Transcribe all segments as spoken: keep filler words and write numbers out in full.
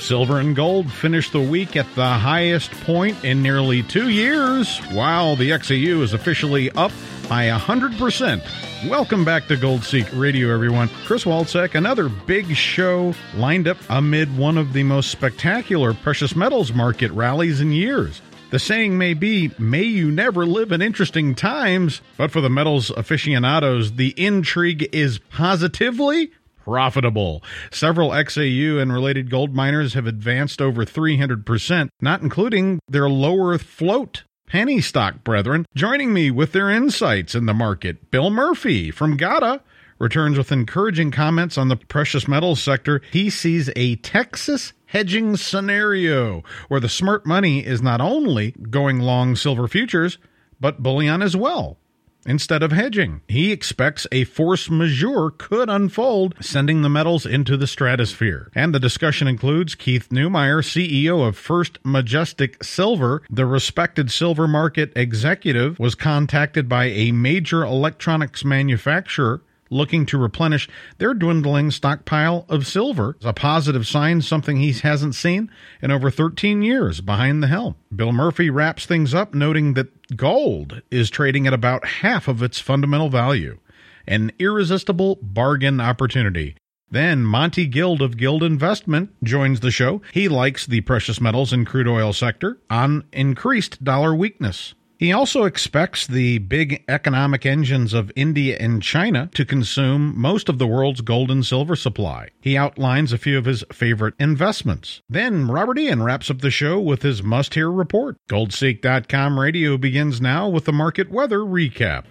Silver and gold finished the week at the highest point in nearly two years, while the X A U is officially up by one hundred percent. Welcome back to Gold Seek Radio, everyone. Chris Walczak, another big show lined up amid one of the most spectacular precious metals market rallies in years. The saying may be, may you never live in interesting times, but for the metals aficionados, the intrigue is positively profitable. Several X A U and related gold miners have advanced over three hundred percent, not including their lower float penny stock brethren. Joining me with their insights in the market, Bill Murphy from G A T A returns with encouraging comments on the precious metals sector. He sees a Texas hedging scenario where the smart money is not only going long silver futures, but bullion as well. Instead of hedging, he expects a force majeure could unfold, sending the metals into the stratosphere. And the discussion includes Keith Neumeyer, C E O of First Majestic Silver. The respected silver market executive was contacted by a major electronics manufacturer looking to replenish their dwindling stockpile of silver. It's a positive sign, something he hasn't seen in over thirteen years behind the helm. Bill Murphy wraps things up, noting that gold is trading at about half of its fundamental value, an irresistible bargain opportunity. Then Monty Guild of Guild Investment joins the show. He likes the precious metals and crude oil sector on increased dollar weakness. He also expects the big economic engines of India and China to consume most of the world's gold and silver supply. He outlines a few of his favorite investments. Then Robert Ian wraps up the show with his must-hear report. Gold Seek dot com radio begins now with the market weather recap.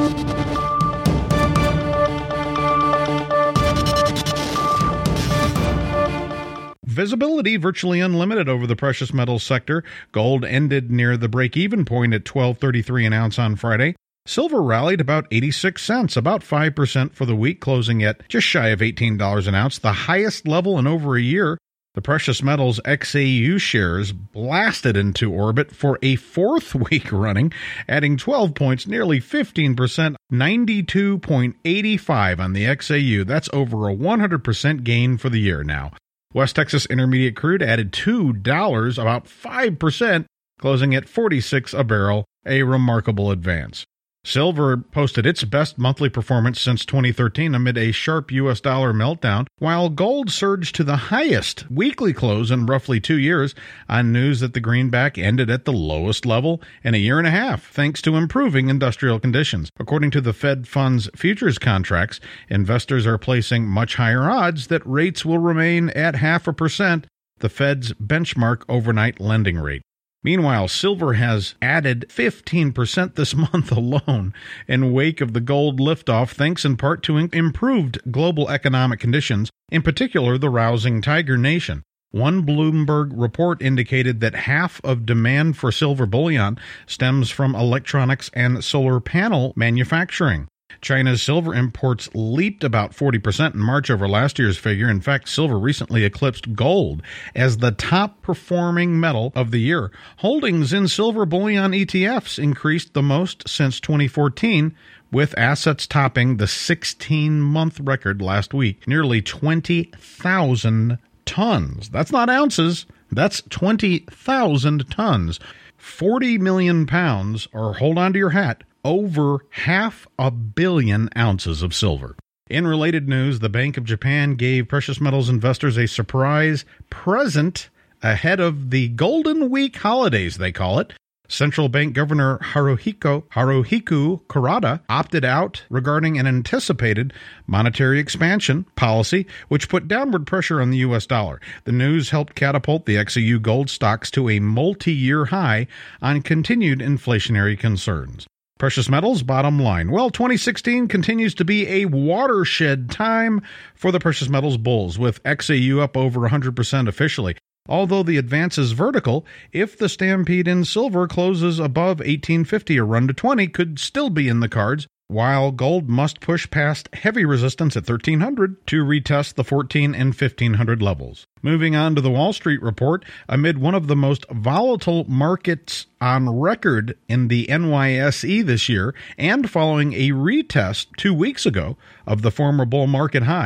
Visibility virtually unlimited over the precious metals sector. Gold ended near the break-even point at twelve thirty-three an ounce on Friday. Silver rallied about eighty-six cents, about five percent for the week, closing at just shy of eighteen dollars an ounce, the highest level in over a year. The precious metals X A U shares blasted into orbit for a fourth week running, adding twelve points, nearly fifteen percent, ninety-two eighty-five on the X A U. That's over a one hundred percent gain for the year now. West Texas Intermediate Crude added two dollars, about five percent, closing at forty-six a barrel, a remarkable advance. Silver posted its best monthly performance since twenty thirteen amid a sharp U S dollar meltdown, while gold surged to the highest weekly close in roughly two years on news that the greenback ended at the lowest level in a year and a half, thanks to improving industrial conditions. According to the Fed Funds futures contracts, investors are placing much higher odds that rates will remain at half a percent, the Fed's benchmark overnight lending rate. Meanwhile, silver has added fifteen percent this month alone in wake of the gold liftoff, thanks in part to improved global economic conditions, in particular the rousing Tiger Nation. One Bloomberg report indicated that half of demand for silver bullion stems from electronics and solar panel manufacturing. China's silver imports leaped about forty percent in March over last year's figure. In fact, silver recently eclipsed gold as the top-performing metal of the year. Holdings in silver bullion E T Fs increased the most since twenty fourteen, with assets topping the sixteen-month record last week, nearly twenty thousand tons. That's not ounces. That's twenty thousand tons. forty million pounds, or hold on to your hat, over half a billion ounces of silver. In related news, the Bank of Japan gave precious metals investors a surprise present ahead of the Golden Week holidays, they call it. Central Bank Governor Haruhiko, Haruhiko Kurata opted out regarding an anticipated monetary expansion policy, which put downward pressure on the U S dollar. The news helped catapult the X A U gold stocks to a multi-year high on continued inflationary concerns. Precious metals bottom line. Well, twenty sixteen continues to be a watershed time for the precious metals bulls, with X A U up over one hundred percent officially. Although the advance is vertical, if the stampede in silver closes above eighteen fifty, a run to twenty could still be in the cards, while gold must push past heavy resistance at thirteen hundred to retest the fourteen and fifteen hundred levels. Moving on to the Wall Street report, amid one of the most volatile markets on record in the N Y S E this year, and following a retest two weeks ago of the former bull market high,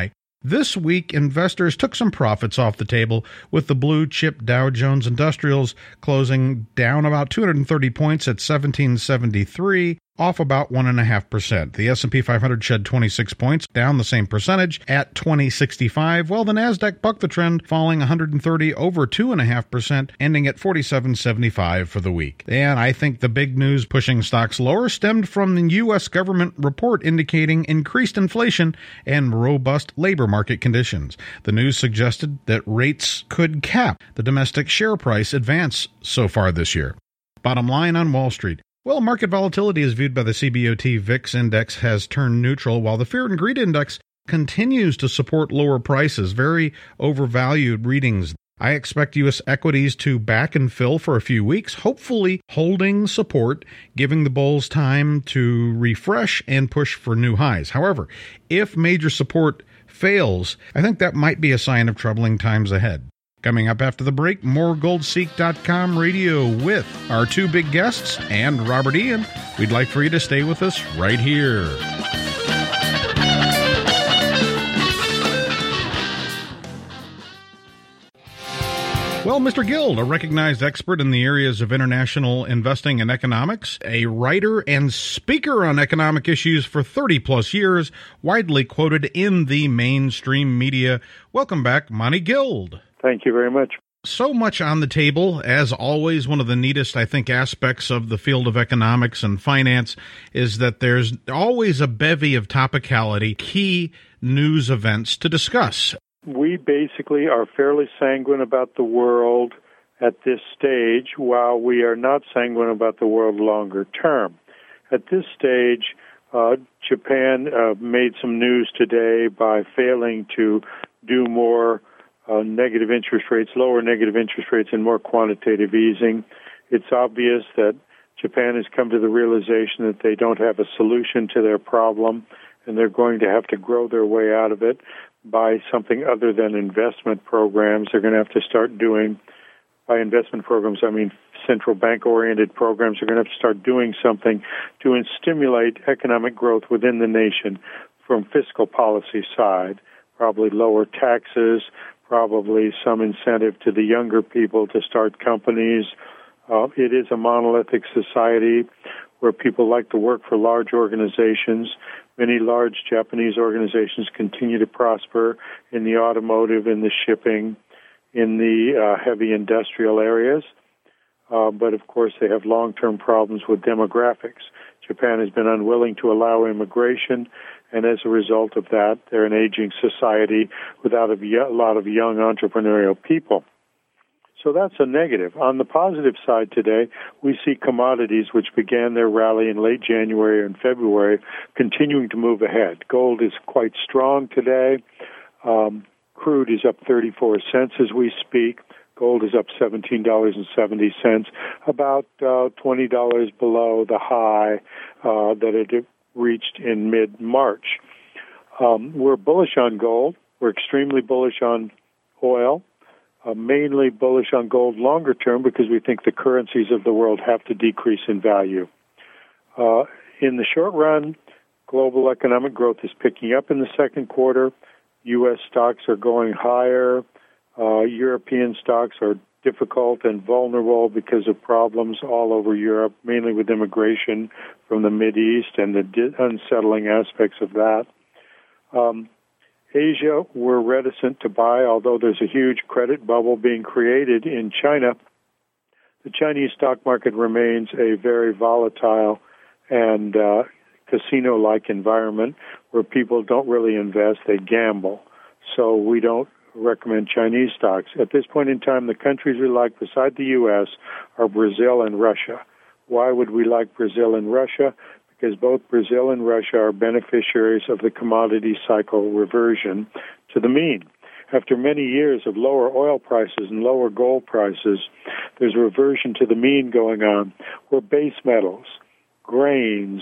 This week, investors took some profits off the table, with the blue chip Dow Jones Industrials closing down about two hundred thirty points at seventeen seventy-three, off about one point five percent. The S and P five hundred shed twenty-six points, down the same percentage at twenty sixty-five, while the Nasdaq bucked the trend, falling one hundred thirty, over two point five percent, ending at forty-seven seventy-five for the week. And I think the big news pushing stocks lower stemmed from the U S government report indicating increased inflation and robust labor market conditions. The news suggested that rates could cap the domestic share price advance so far this year. Bottom line on Wall Street. Well, market volatility as viewed by the C B O T V I X index has turned neutral, while the Fear and Greed index continues to support lower prices, very overvalued readings. I expect U S equities to back and fill for a few weeks, hopefully holding support, giving the bulls time to refresh and push for new highs. However, if major support fails, I think that might be a sign of troubling times ahead. Coming up after the break, more gold seek dot com radio with our two big guests and Robert Ian. We'd like for you to stay with us right here. Well, Mister Guild, a recognized expert in the areas of international investing and economics, a writer and speaker on economic issues for thirty plus years, widely quoted in the mainstream media. Welcome back, Monty Guild. Thank you very much. So much on the table. As always, one of the neatest, I think, aspects of the field of economics and finance is that there's always a bevy of topicality, key news events to discuss. We basically are fairly sanguine about the world at this stage, while we are not sanguine about the world longer term. At this stage, uh, Japan uh, made some news today by failing to do more uh, negative interest rates, lower negative interest rates, and more quantitative easing. It's obvious that Japan has come to the realization that they don't have a solution to their problem, and they're going to have to grow their way out of it by something other than investment programs. They're going to have to start doing, by investment programs, I mean central bank-oriented programs. They're going to have to start doing something to stimulate economic growth within the nation from fiscal policy side, probably lower taxes, probably some incentive to the younger people to start companies. Uh, it is a monolithic society where people like to work for large organizations. Many large Japanese organizations continue to prosper in the automotive, in the shipping, in the uh, heavy industrial areas. Uh, but, of course, they have long-term problems with demographics. Japan has been unwilling to allow immigration, and as a result of that, they're an aging society without a lot of young entrepreneurial people. So that's a negative. On the positive side today, we see commodities, which began their rally in late January and February, continuing to move ahead. Gold is quite strong today. Um, crude is up thirty-four cents as we speak. Gold is up seventeen dollars and seventy cents, about uh, twenty dollars below the high uh, that it reached in mid-March. Um, we're bullish on gold. We're extremely bullish on oil. Uh, mainly bullish on gold longer term because we think the currencies of the world have to decrease in value. Uh, in the short run, global economic growth is picking up in the second quarter. U S stocks are going higher. Uh, European stocks are difficult and vulnerable because of problems all over Europe, mainly with immigration from the Mideast and the di- unsettling aspects of that. Um, Asia, we're reticent to buy, although there's a huge credit bubble being created in China. The Chinese stock market remains a very volatile and uh, casino-like environment where people don't really invest, they gamble. So we don't recommend Chinese stocks. At this point in time, the countries we like beside the U S are Brazil and Russia. Why would we like Brazil and Russia? Because both Brazil and Russia are beneficiaries of the commodity cycle reversion to the mean. After many years of lower oil prices and lower gold prices, there's a reversion to the mean going on, where base metals, grains,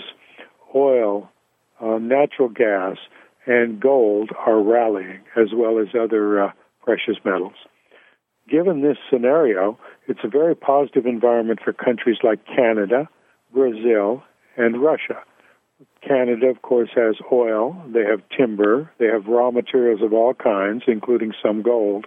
oil, uh, natural gas, and gold are rallying, as well as other uh, precious metals. Given this scenario, it's a very positive environment for countries like Canada, Brazil, and Russia. Canada, of course, has oil. They have timber. They have raw materials of all kinds, including some gold.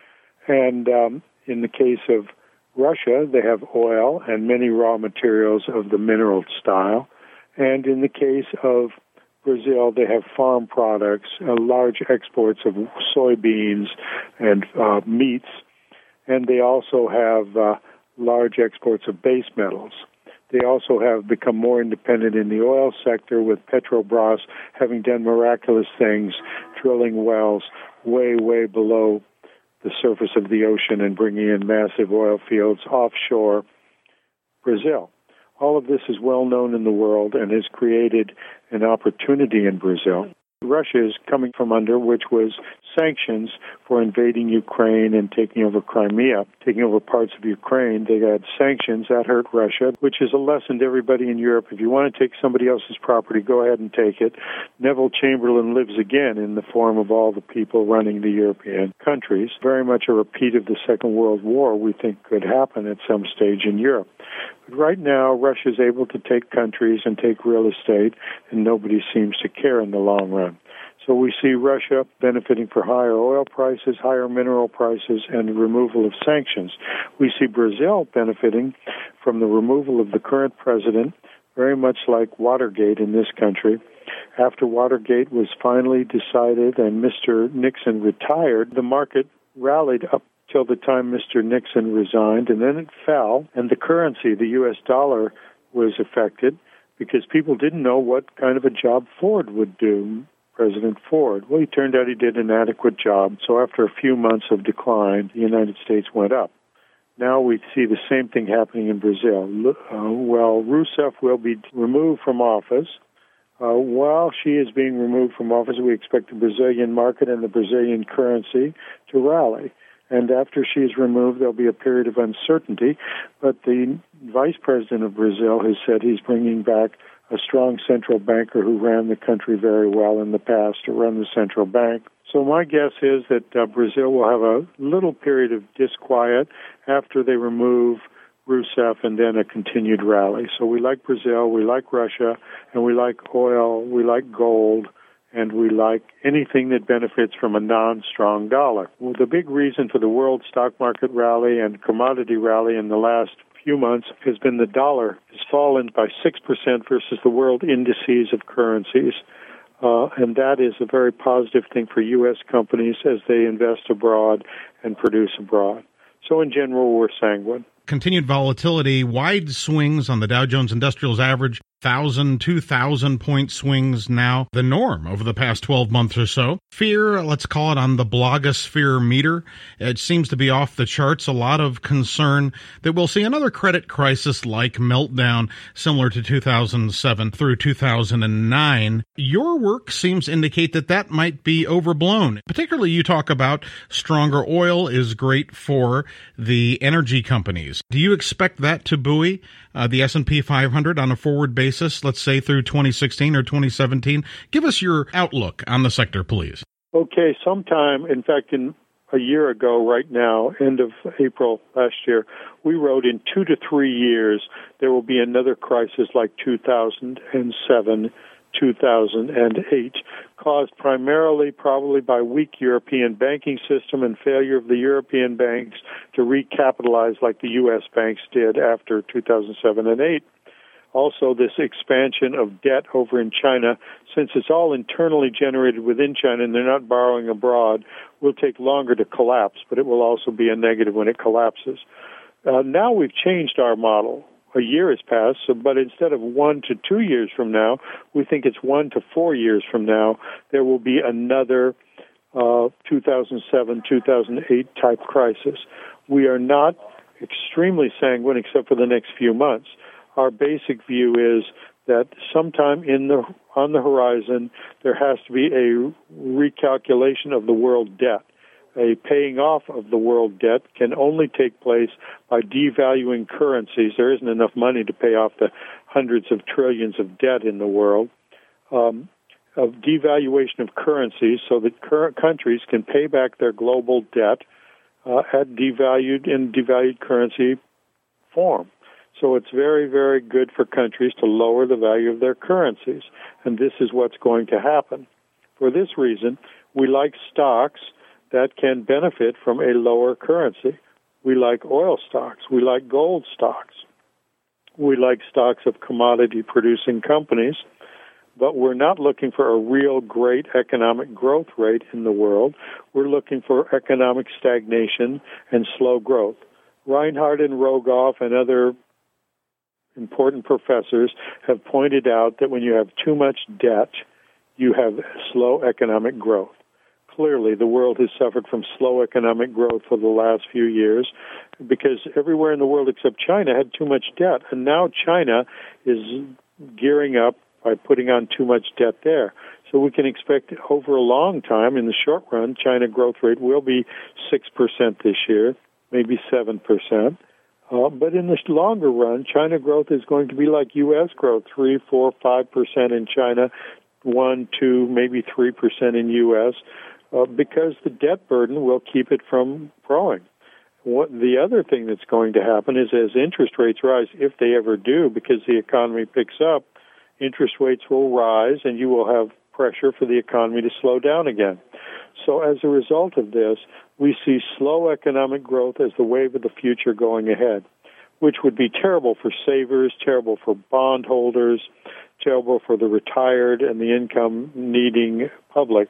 And um, in the case of Russia, they have oil and many raw materials of the mineral style. And in the case of Brazil, they have farm products, uh, large exports of soybeans and uh, meats, and they also have uh, large exports of base metals. They also have become more independent in the oil sector, with Petrobras having done miraculous things, drilling wells way, way below the surface of the ocean and bringing in massive oil fields offshore Brazil. All of this is well known in the world and has created an opportunity in Brazil. Russia is coming from under, which was sanctions for invading Ukraine and taking over Crimea, taking over parts of Ukraine. They had sanctions that hurt Russia, which is a lesson to everybody in Europe. If you want to take somebody else's property, go ahead and take it. Neville Chamberlain lives again in the form of all the people running the European countries. Very much a repeat of the Second World War we think could happen at some stage in Europe. But right now, Russia is able to take countries and take real estate, and nobody seems to care in the long run. So we see Russia benefiting for higher oil prices, higher mineral prices, and the removal of sanctions. We see Brazil benefiting from the removal of the current president, very much like Watergate in this country. After Watergate was finally decided and Mister Nixon retired, the market rallied up till the time Mister Nixon resigned, and then it fell, and the currency, the U S dollar, was affected because people didn't know what kind of a job Ford would do. President Ford. Well, he turned out he did an adequate job. So after a few months of decline, the United States went up. Now we see the same thing happening in Brazil. Uh, well, Rousseff will be removed from office. Uh, while she is being removed from office, we expect the Brazilian market and the Brazilian currency to rally. And after she is removed, there'll be a period of uncertainty. But the vice president of Brazil has said he's bringing back a strong central banker who ran the country very well in the past to run the central bank. So my guess is that uh, Brazil will have a little period of disquiet after they remove Rousseff and then a continued rally. So we like Brazil, we like Russia, and we like oil, we like gold, and we like anything that benefits from a non-strong dollar. Well, the big reason for the world stock market rally and commodity rally in the last few months has been the dollar has fallen by six percent versus the world indices of currencies. Uh, and that is a very positive thing for U S companies as they invest abroad and produce abroad. So in general, we're sanguine. Continued volatility, wide swings on the Dow Jones Industrials average, one thousand, two thousand point swings now, the norm over the past twelve months or so. Fear, let's call it on the blogosphere meter, it seems to be off the charts. A lot of concern that we'll see another credit crisis-like meltdown similar to two thousand seven through two thousand nine. Your work seems to indicate that that might be overblown. Particularly, you talk about stronger oil is great for the energy companies. Do you expect that to buoy uh, the S and P five hundred on a forward basis, let's say through twenty sixteen or twenty seventeen? Give us your outlook on the sector, please. Okay, sometime, in fact, in a year ago right now, end of April last year, we wrote in two to three years there will be another crisis like two thousand seven, two thousand eight, caused primarily probably by weak European banking system and failure of the European banks to recapitalize like the U S banks did after two thousand seven and eight. Also, this expansion of debt over in China, since it's all internally generated within China and they're not borrowing abroad, will take longer to collapse, but it will also be a negative when it collapses. Uh, now we've changed our model. A year has passed, so, but instead of one to two years from now, we think it's one to four years from now, there will be another uh, two thousand seven, two thousand eight type crisis. We are not extremely sanguine except for the next few months. Our basic view is that sometime in the on the horizon, there has to be a recalculation of the world debt. A paying off of the world debt can only take place by devaluing currencies. There isn't enough money to pay off the hundreds of trillions of debt in the world. Um, of devaluation of currencies so that current countries can pay back their global debt uh, at devalued in devalued currency form. So it's very, very good for countries to lower the value of their currencies, and this is what's going to happen. For this reason, we like stocks that can benefit from a lower currency. We like oil stocks. We like gold stocks. We like stocks of commodity-producing companies, but we're not looking for a real great economic growth rate in the world. We're looking for economic stagnation and slow growth. Reinhart and Rogoff and other important professors have pointed out that when you have too much debt, you have slow economic growth. Clearly, the world has suffered from slow economic growth for the last few years because everywhere in the world except China had too much debt, and now China is gearing up by putting on too much debt there. So we can expect over a long time, in the short run, China growth rate will be six percent this year, maybe seven percent. Uh, but in the longer run, China growth is going to be like U S growth, three, four, five percent in China, one, two, maybe three percent in U S, uh, because the debt burden will keep it from growing. What the other thing that's going to happen is as interest rates rise, if they ever do, because the economy picks up, interest rates will rise and you will have pressure for the economy to slow down again. So as a result of this, we see slow economic growth as the wave of the future going ahead, which would be terrible for savers, terrible for bondholders, terrible for the retired and the income-needing public,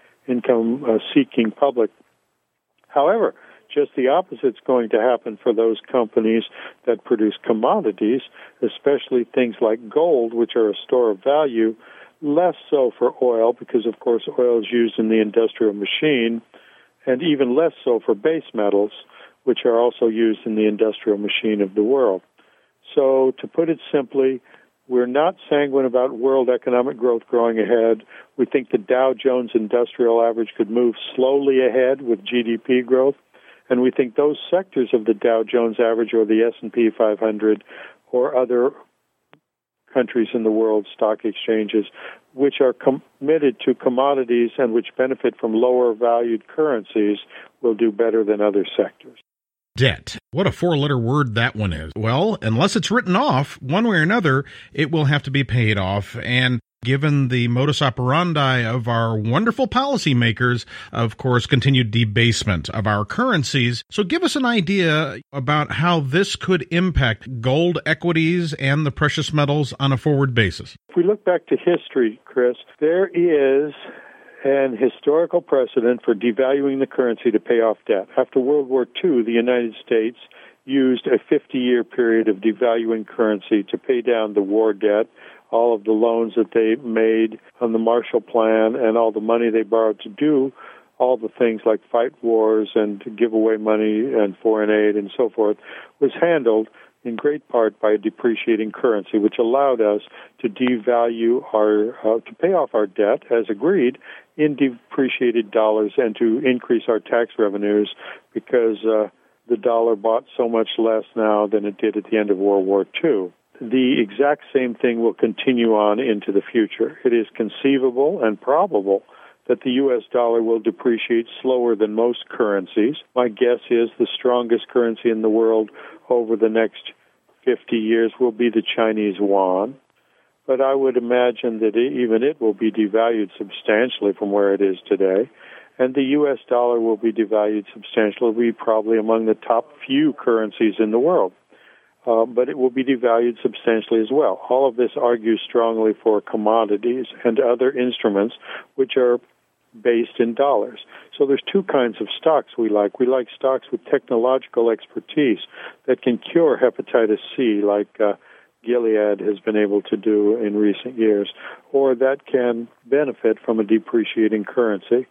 income-seeking public. However, just the opposite is going to happen for those companies that produce commodities, especially things like gold, which are a store of value, less so for oil, because, of course, oil is used in the industrial machine, and even less so for base metals, which are also used in the industrial machine of the world. So, to put it simply, we're not sanguine about world economic growth growing ahead. We think the Dow Jones Industrial Average could move slowly ahead with G D P growth, and we think those sectors of the Dow Jones Average or the S and P five hundred or other countries in the world stock exchanges, which are committed to commodities and which benefit from lower valued currencies, will do better than other sectors. Debt. What a four-letter word that one is. Well, unless it's written off, one way or another, it will have to be paid off. And given the modus operandi of our wonderful policymakers, of course, continued debasement of our currencies. So give us an idea about how this could impact gold equities and the precious metals on a forward basis. If we look back to history, Chris, there is an historical precedent for devaluing the currency to pay off debt. After World War Two, the United States used a fifty-year period of devaluing currency to pay down the war debt, all of the loans that they made on the Marshall Plan, and all the money they borrowed to do all the things like fight wars and to give away money and foreign aid and so forth, was handled in great part by a depreciating currency, which allowed us to devalue our, uh, to pay off our debt, as agreed, in depreciated dollars and to increase our tax revenues because uh, the dollar bought so much less now than it did at the end of World War Two. The exact same thing will continue on into the future. It is conceivable and probable that the U S dollar will depreciate slower than most currencies. My guess is the strongest currency in the world over the next fifty years will be the Chinese yuan. But I would imagine that even it will be devalued substantially from where it is today. And the U S dollar will be devalued substantially. It will be probably among the top few currencies in the world. Uh, but it will be devalued substantially as well. All of this argues strongly for commodities and other instruments which are based in dollars. So there's two kinds of stocks we like. We like stocks with technological expertise that can cure hepatitis C, like uh, Gilead has been able to do in recent years, or that can benefit from a depreciating currency.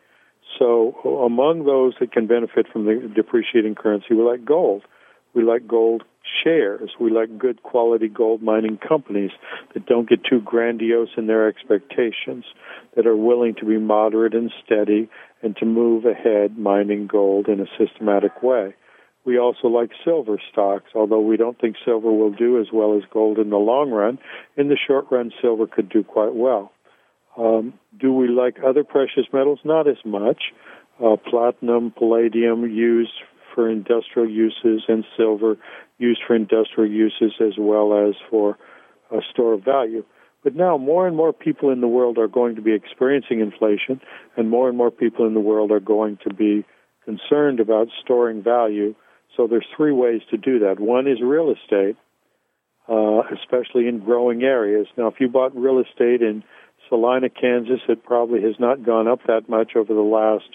So among those that can benefit from the depreciating currency, we like gold. We like gold shares. We like good quality gold mining companies that don't get too grandiose in their expectations, that are willing to be moderate and steady and to move ahead mining gold in a systematic way. We also like silver stocks, although we don't think silver will do as well as gold in the long run. In the short run, silver could do quite well. Um, do we like other precious metals? Not as much. Uh, platinum, palladium used for industrial uses and silver used for industrial uses as well as for a store of value. But now more and more people in the world are going to be experiencing inflation, and more and more people in the world are going to be concerned about storing value. So there's three ways to do that. One is real estate, uh, especially in growing areas. Now, if you bought real estate in Salina, Kansas, it probably has not gone up that much over the last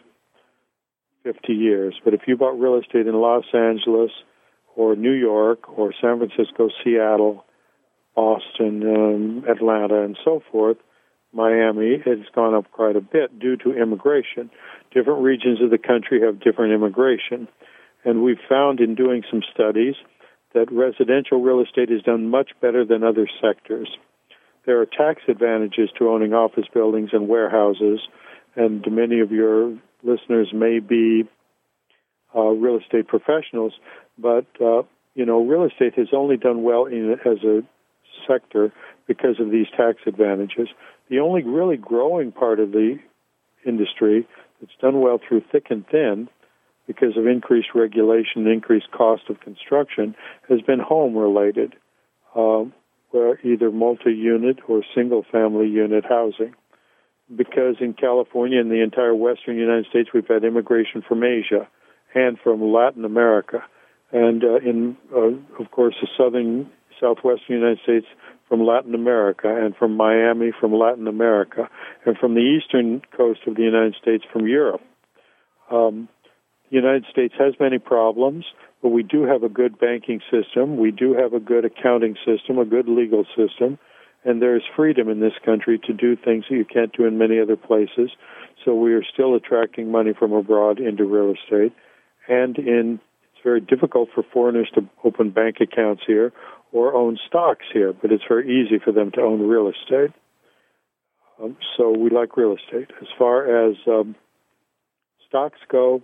fifty years. But if you bought real estate in Los Angeles or New York or San Francisco, Seattle, Boston, um, Atlanta, and so forth, Miami, it's gone up quite a bit due to immigration. Different regions of the country have different immigration. And we've found in doing some studies that residential real estate is done much better than other sectors. There are tax advantages to owning office buildings and warehouses, and many of your listeners may be uh, real estate professionals, but, uh, you know, real estate has only done well in, as a sector because of these tax advantages. The only really growing part of the industry that's done well through thick and thin because of increased regulation and increased cost of construction has been home-related, uh, where either multi-unit or single-family unit housing. Because in California and the entire western United States, we've had immigration from Asia and from Latin America. And uh, in, uh, of course, the southern, southwestern United States from Latin America, and from Miami from Latin America, and from the eastern coast of the United States from Europe. Um, the United States has many problems, but we do have a good banking system. We do have a good accounting system, a good legal system, and there's freedom in this country to do things that you can't do in many other places. So we are still attracting money from abroad into real estate, and in it's very difficult for foreigners to open bank accounts here or own stocks here, but it's very easy for them to own real estate. Um, so we like real estate. As far as um, stocks go,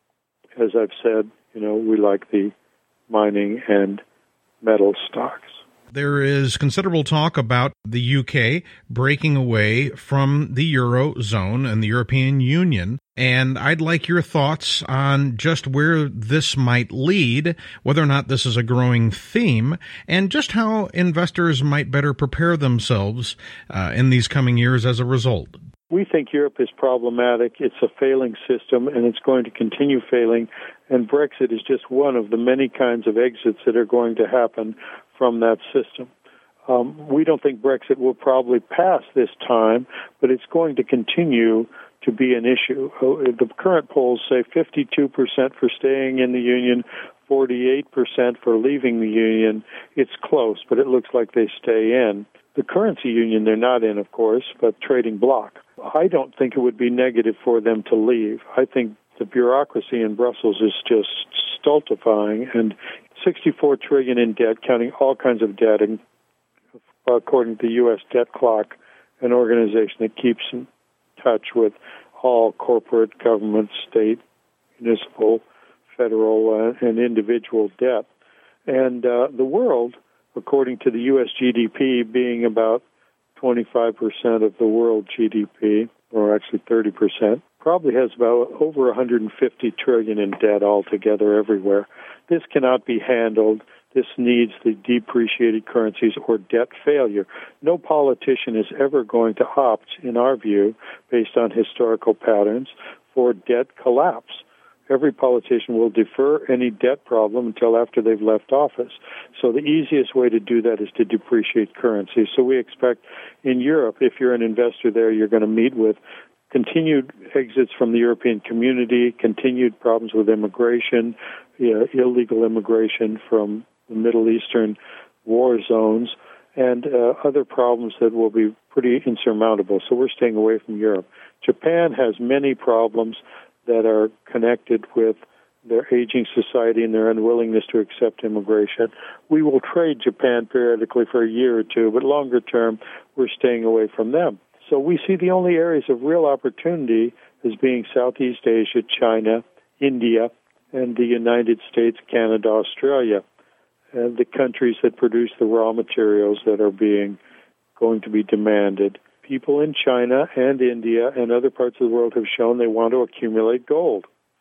as I've said, you know, we like the mining and metal stocks. There is considerable talk about the U K breaking away from the Eurozone and the European Union, and I'd like your thoughts on just where this might lead, whether or not this is a growing theme, and just how investors might better prepare themselves uh, in these coming years as a result. We think Europe is problematic. It's a failing system, and it's going to continue failing, and Brexit is just one of the many kinds of exits that are going to happen from that system. Um, we don't think Brexit will probably pass this time, but it's going to continue to be an issue. The current polls say fifty-two percent for staying in the Union, forty-eight percent for leaving the Union. It's close, but it looks like they stay in. The currency union they're not in, of course, but trading bloc. I don't think it would be negative for them to leave. I think the bureaucracy in Brussels is just stultifying, and sixty-four trillion dollars in debt, counting all kinds of debt, and according to the U S Debt Clock, an organization that keeps in touch with all corporate, government, state, municipal, federal, uh, and individual debt. And uh, the world, according to the U S G D P being about twenty-five percent of the world G D P, or actually thirty percent, probably has about over one hundred fifty trillion dollars in debt altogether everywhere. This cannot be handled. This needs the depreciated currencies or debt failure. No politician is ever going to opt, in our view, based on historical patterns, for debt collapse. Every politician will defer any debt problem until after they've left office. So the easiest way to do that is to depreciate currency. So we expect in Europe, if you're an investor there, you're going to meet with continued exits from the European community, continued problems with immigration, you know, illegal immigration from the Middle Eastern war zones, and uh, other problems that will be pretty insurmountable. So we're staying away from Europe. Japan has many problems that are connected with their aging society and their unwillingness to accept immigration. We will trade Japan periodically for a year or two, but longer term, we're staying away from them. So we see the only areas of real opportunity as being Southeast Asia, China, India, and the United States, Canada, Australia, and the countries that produce the raw materials that are being going to be demanded. People in China and India and other parts of the world have shown they want to accumulate gold.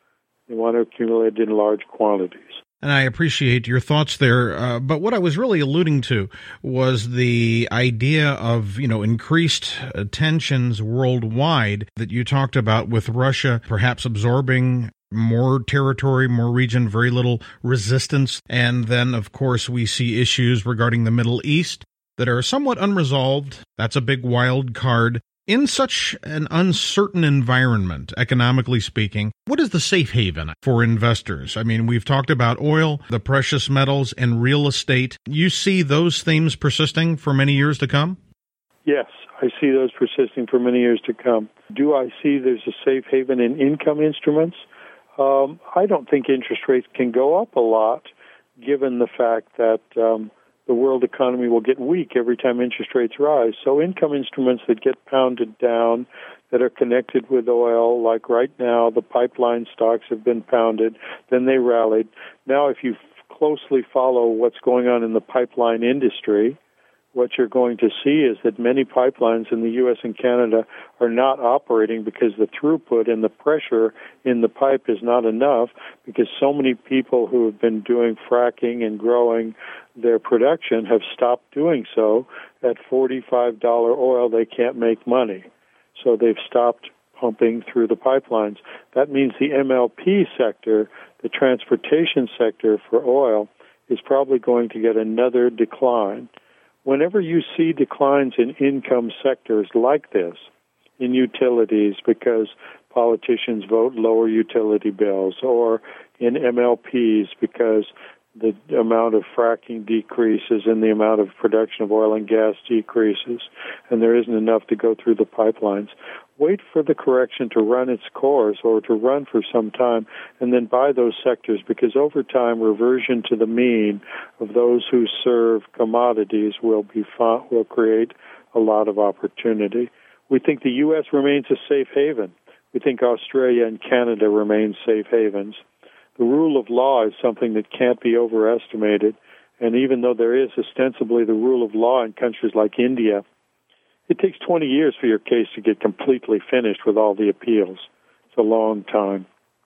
They want to accumulate it in large quantities. And I appreciate your thoughts there. Uh, but what I was really alluding to was the idea of, you know, increased uh, tensions worldwide that you talked about, with Russia perhaps absorbing more territory, more region, very little resistance. And then, of course, we see issues regarding the Middle East that are somewhat unresolved. That's a big wild card. In such an uncertain environment, economically speaking, what is the safe haven for investors? I mean, we've talked about oil, the precious metals, and real estate. You see those themes persisting for many years to come? Yes, I see those persisting for many years to come. Do I see there's a safe haven in income instruments? Um, I don't think interest rates can go up a lot, given the fact that um, the world economy will get weak every time interest rates rise. So income instruments that get pounded down, that are connected with oil, like right now, the pipeline stocks have been pounded, then they rallied. Now, if you f- closely follow what's going on in the pipeline industry, what you're going to see is that many pipelines in the U S and Canada are not operating because the throughput and the pressure in the pipe is not enough, because so many people who have been doing fracking and growing their production have stopped doing so. At forty-five dollars oil, they can't make money. So they've stopped pumping through the pipelines. That means the M L P sector, the transportation sector for oil, is probably going to get another decline. Whenever you see declines in income sectors like this, in utilities because politicians vote lower utility bills, or in M L Ps because the amount of fracking decreases and the amount of production of oil and gas decreases, and there isn't enough to go through the pipelines, wait for the correction to run its course or to run for some time, and then buy those sectors, because over time, reversion to the mean of those who serve commodities will be will create a lot of opportunity. We think the U S remains a safe haven. We think Australia and Canada remain safe havens. The rule of law is something that can't be overestimated, and even though there is ostensibly the rule of law in countries like India, it takes twenty years for your case to get completely finished with all the appeals. It's a long time.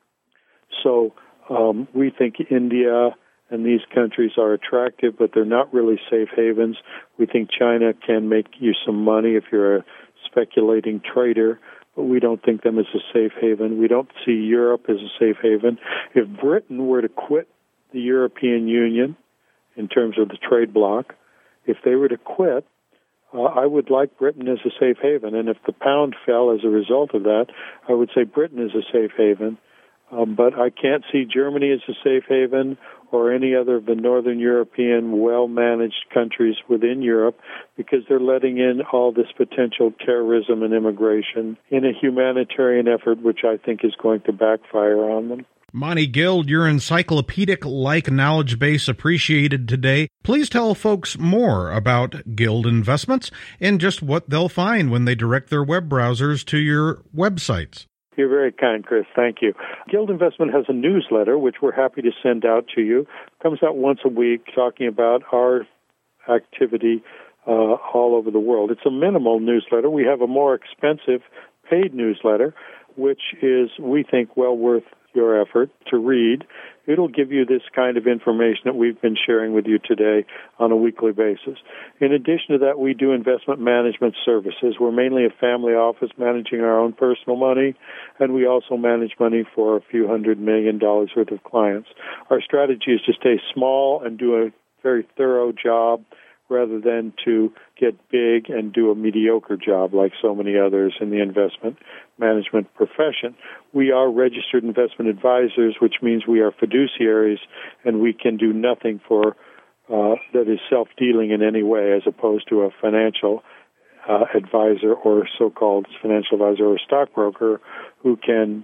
So um, we think India and these countries are attractive, but they're not really safe havens. We think China can make you some money if you're a speculating trader, but we don't think them as a safe haven. We don't see Europe as a safe haven. If Britain were to quit the European Union in terms of the trade bloc, if they were to quit, uh, I would like Britain as a safe haven. And if the pound fell as a result of that, I would say Britain is a safe haven. Um, but I can't see Germany as a safe haven or any other of the Northern European well-managed countries within Europe, because they're letting in all this potential terrorism and immigration in a humanitarian effort, which I think is going to backfire on them. Monte Gild, your encyclopedic-like knowledge base appreciated today. Please tell folks more about Gild Investments and just what they'll find when they direct their web browsers to your websites. You're very kind, Chris. Thank you. Gild Investment has a newsletter, which we're happy to send out to you. It comes out once a week talking about our activity uh, all over the world. It's a minimal newsletter. We have a more expensive paid newsletter, which is, we think, well worth your effort to read. It'll give you this kind of information that we've been sharing with you today on a weekly basis. In addition to that, we do investment management services. We're mainly a family office managing our own personal money, and we also manage money for a few hundred million dollars worth of clients. Our strategy is to stay small and do a very thorough job rather than to get big and do a mediocre job like so many others in the investment management profession. We are registered investment advisors, which means we are fiduciaries, and we can do nothing for uh, that is self-dealing in any way, as opposed to a financial uh, advisor or so-called financial advisor or stockbroker who can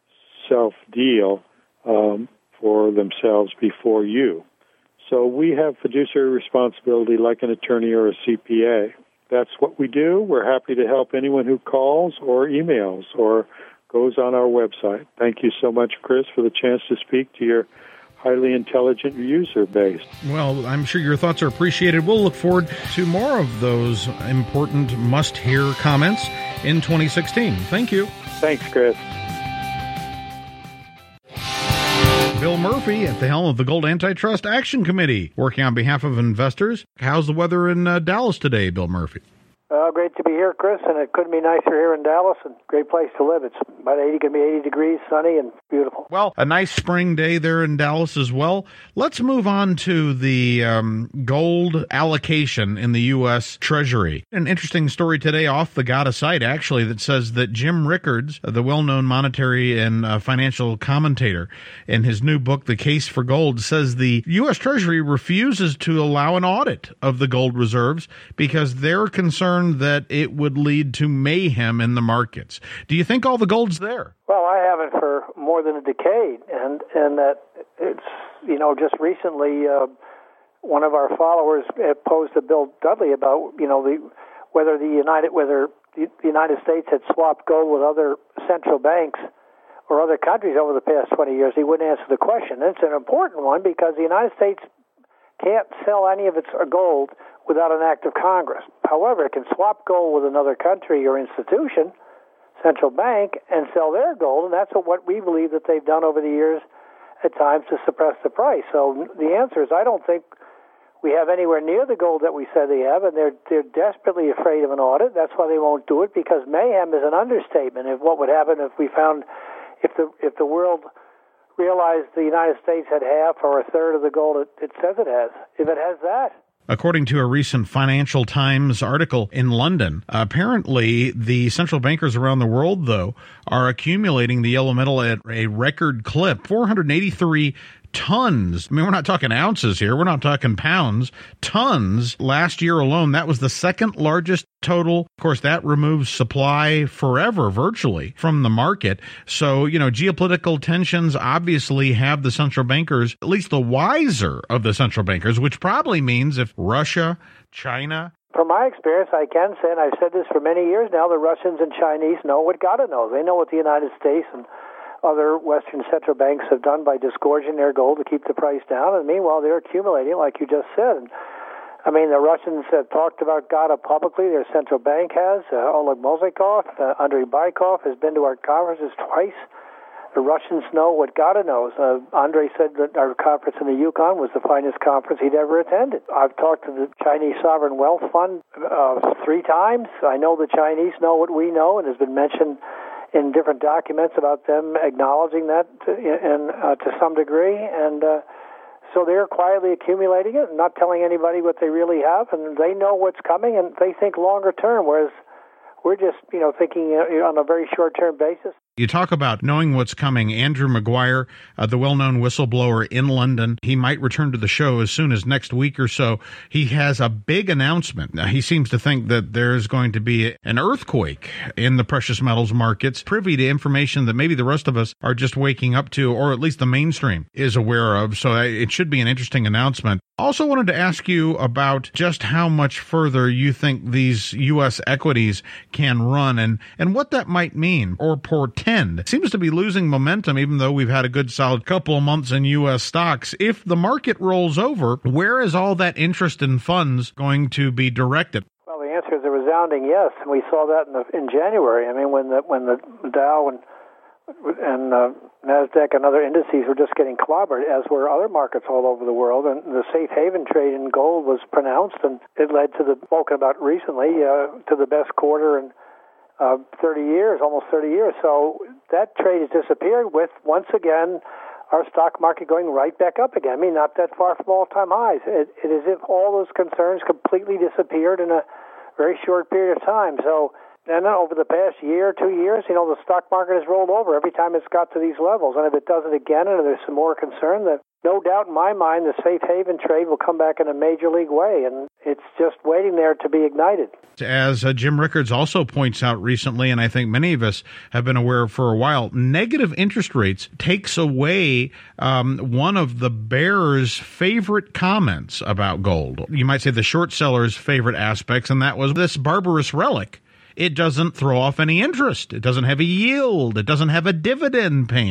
self-deal um, for themselves before you. So we have fiduciary responsibility like an attorney or a C P A. That's what we do. We're happy to help anyone who calls or emails or goes on our website. Thank you so much, Chris, for the chance to speak to your highly intelligent user base. Well, I'm sure your thoughts are appreciated. We'll look forward to more of those important must-hear comments in twenty sixteen. Thank you. Thanks, Chris. Murphy at the helm of the Gold Antitrust Action Committee, working on behalf of investors. How's the weather in uh, Dallas today, Bill Murphy? Uh, great to be here, Chris, and it couldn't be nicer here in Dallas, and great place to live. It's about eighty, going to be eighty degrees, sunny, and beautiful. Well, a nice spring day there in Dallas as well. Let's move on to the um, gold allocation in the U S. Treasury. An interesting story today off the G A T A site, actually, that says that Jim Rickards, the well-known monetary and uh, financial commentator, in his new book, The Case for Gold, says the U S. Treasury refuses to allow an audit of the gold reserves because they're concerned that it would lead to mayhem in the markets. Do you think all the gold's there? Well, I haven't for more than a decade, and and that it's, you know, just recently uh, one of our followers posed to Bill Dudley about, you know, the whether the United whether the United States had swapped gold with other central banks or other countries over the past twenty years. He wouldn't answer the question. And it's an important one because the United States can't sell any of its gold without an act of Congress. However, it can swap gold with another country or institution, central bank, and sell their gold, and that's what we believe that they've done over the years at times to suppress the price. So the answer is I don't think we have anywhere near the gold that we said they have, and they're they're desperately afraid of an audit. That's why they won't do it, because mayhem is an understatement. If what would happen if we found, if the if the world realized the United States had half or a third of the gold it, it says it has, if it has that. According to a recent Financial Times article in London, apparently the central bankers around the world, though, are accumulating the yellow metal at a record clip, four hundred eighty-three tons. I mean, we're not talking ounces here. We're not talking pounds. Tons. Last year alone, that was the second largest total. Of course, that removes supply forever, virtually, from the market. So, you know, geopolitical tensions obviously have the central bankers, at least the wiser of the central bankers, which probably means if Russia, China... From my experience, I can say, and I've said this for many years now, the Russians and Chinese know what G A T A knows. They know what the United States and other Western central banks have done by disgorging their gold to keep the price down, and meanwhile they're accumulating, like you just said. And, I mean, the Russians have talked about G A T A publicly. Their central bank has. Uh, Oleg Mozikov, uh, Andrei Bykov has been to our conferences twice. The Russians know what G A T A knows. Uh, Andrei said that our conference in the Yukon was the finest conference he'd ever attended. I've talked to the Chinese Sovereign Wealth Fund uh, three times. I know the Chinese know what we know, and has been mentioned in different documents about them acknowledging that to, in, uh, to some degree. And uh, so they're quietly accumulating it and not telling anybody what they really have, and they know what's coming, and they think longer term, whereas we're just, you know, thinking on a very short-term basis. You talk about knowing what's coming. Andrew Maguire, uh, the well-known whistleblower in London, he might return to the show as soon as next week or so. He has a big announcement. Now, he seems to think that there's going to be an earthquake in the precious metals markets, privy to information that maybe the rest of us are just waking up to, or at least the mainstream is aware of. So it should be an interesting announcement. Also wanted to ask you about just how much further you think these U S equities can run and, and what that might mean or portend. It seems to be losing momentum, even though we've had a good solid couple of months in U S stocks. If the market rolls over, where is all that interest in funds going to be directed? Well, the answer is a resounding yes, and we saw that in, the, in January. I mean, when the when the Dow and and uh, NASDAQ and other indices were just getting clobbered, as were other markets all over the world. And the safe haven trade in gold was pronounced, and it led to the, spoken about recently, uh, to the best quarter in uh, thirty years, almost thirty years. So that trade has disappeared with, once again, our stock market going right back up again. I mean, not that far from all-time highs. It, it is as if all those concerns completely disappeared in a very short period of time. So And then over the past year, two years, you know, the stock market has rolled over every time it's got to these levels. And if it does it again and there's some more concern, that no doubt in my mind the safe haven trade will come back in a major league way. And it's just waiting there to be ignited. As uh, Jim Rickards also points out recently, and I think many of us have been aware for a while, negative interest rates takes away um, one of the bear's favorite comments about gold. You might say the short seller's favorite aspects, and that was this barbarous relic. It doesn't throw off any interest. It doesn't have a yield. It doesn't have a dividend payment.